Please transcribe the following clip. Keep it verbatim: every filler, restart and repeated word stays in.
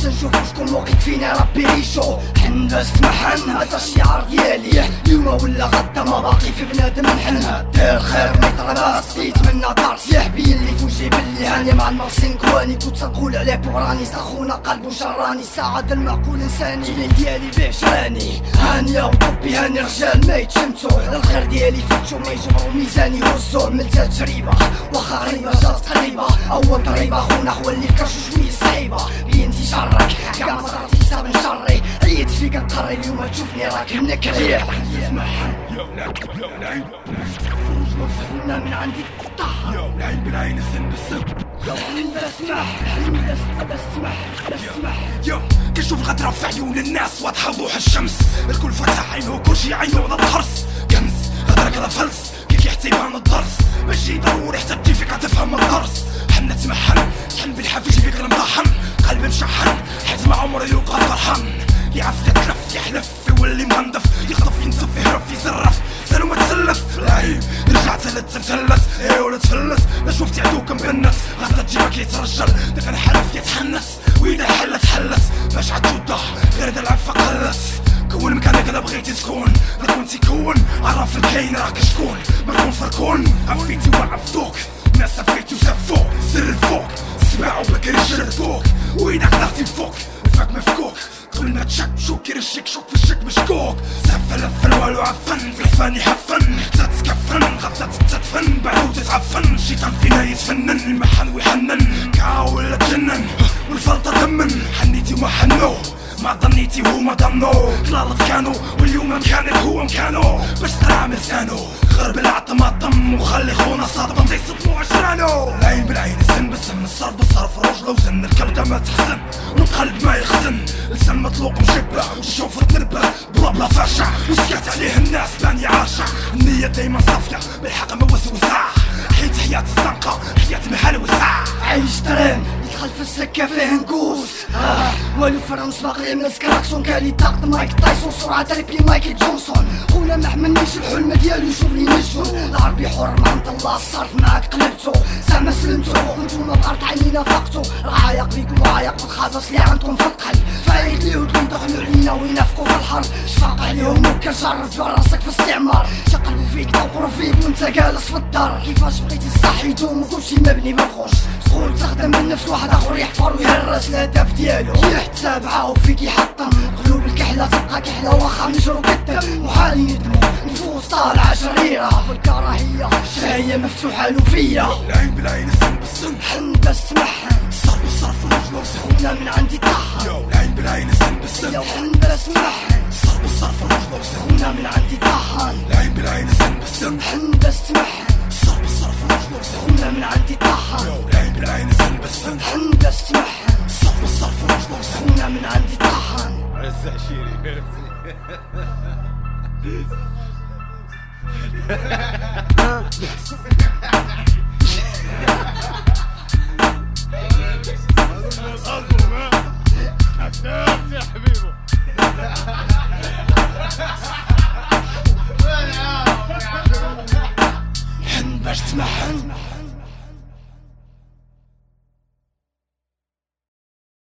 تنشوفو شكون موقيت فينا ربي ريشو حن باش تمحن هذا الشعار ديالي اليوم ولا غدا ما باقي في بنادم نحن دير خير ميطر راس يتمنى دار سلاح بيا اللي فوجي باللي هاني مع المرسين كواني كنت تنقول عليه بوراني اخونا قلبو شراني ساعد المعقول انساني اللي ديالي بيه شراني هانيا وطبي هاني رجال ما يتشمتو الخير ديالي فتشو ما يجبرو ميزاني هزو من تجربة واخا غريبة جات قريبة اول ضريبة خونا خو اللي فكرشو شوية صعيبة بيا انتي شرك كاع ما طرتي حساب نشري عييت فيك نقري اليوم تشوفني راك منكري خونا من عندي طه يو العين بالعين السن بالسن يو اسمح اسمح اسمح يو كنشوف الغدرة في عيون الناس واضحة وضوح الشمس الكل فتح عينه كلشي عينه ضد حرص كنز غدرة كذا فلس كيف يحتي بان الدرس ماشي ضروري حتى كيف فيك تفهم الدرس حنا تمحن تحن بالحافي فيك المطحن قلب مشحن حيت ما عمره يبقى فرحان يعرف يتلف يحلف يولي منظف يخطف ينزف يهرب يزرف سالو ما تسلف العيب رجعت ثلاث مثلث ايه ولا تفلس لا شفتي عدوك مبنس غدا تجيبك يترجل داك الحلف يتحنس واذا حلت حلت باش عتوضح غير دا العفه قلت كون مكانك اذا بغيتي تكون لا كنتي كون عرف الكاين راك شكون ما تكون فركون عفيتي وعفدوك ناس عفيتي وسفوك سر الفوق سمعوا بكري شردوك واذا قدرتي فوق الفاك مفكوك قبل ما تشك شوك يرشك شوك في الشك مشكوك سفل لفل والو عفن في الحفان يحفن حتى تتكفن غدا تتدفن بعدو تتعفن الشيطان فينا يتفنن المحن ويحنن كاو ولا تجنن والفلطة تمن حنيتي وما حنو ما ظنيتي وما ظنو طلالت كانوا واليوم مكانك هو مكانو باش ترعم لسانو غرب العطماطم وخلي خونا صادم تيصدمو عشرانو العين بالعين السن بالسن الصرف بالصرف رجله وزن الكبده ما تحزن والقلب ما يخزن لسان مطلوق مشبع والشوف تنبه بلا بلا فاشع وسكت عليه الناس باني عاشع النية دايما صافية بالحق ما وسوسع حيت حياة الزنقة حياة محل وسع عايش ترين يدخل في السكة فيه نقوس آه والو فرنس باقي من سكراكسون كالي طاقت مايك تايسون سرعة تريبلي مايكل جونسون خونا ما حملنيش الحلم ديالو يشوفني نجم العربي حر ما نطلع الصرف معاك قلبتو زعما سلمتو وانتوما بغرت عينينا فقتو رعايق بيكم وعايق بالخاص اللي عندكم في القلب فايت ليهود اللي دخلوا علينا وينافقوا في الحرب شفاق عليهم وكنشرف راسك في الاستعمار شقلبوا فيك توقروا فيك وانت جالس في الدار كيفاش بغيتي الصح يدوم وكلشي مبني بالغش تقول تخدم من نفس واحد اخر يحفر ويهرس الهدف ديالو يحتساب عاو فيك يحطم قلوب الكحله تبقى كحله واخا نجرو كدب محال يندمو نفوس طالعه شريره والكراهيه شهيه مفتوحه له فيا العين بالعين السن بالسن حن بس تمحن الصرف بالصرف ورجله وسن خونا من عندي طه يو العين بالعين السن بالسن يا حن بس تمحن الصرف بالصرف ورجله وسن خونا من عندي طحن العين بالعين السن بالسن حن بس تمحن الصرف بالصرف ورجله وسن خونا من عندي طحن يو العين بالعين السن بالسن حن بس تمحن الصرف بالصرف ورجله وسن خونا من عندي طحن عز عشيري ميرسي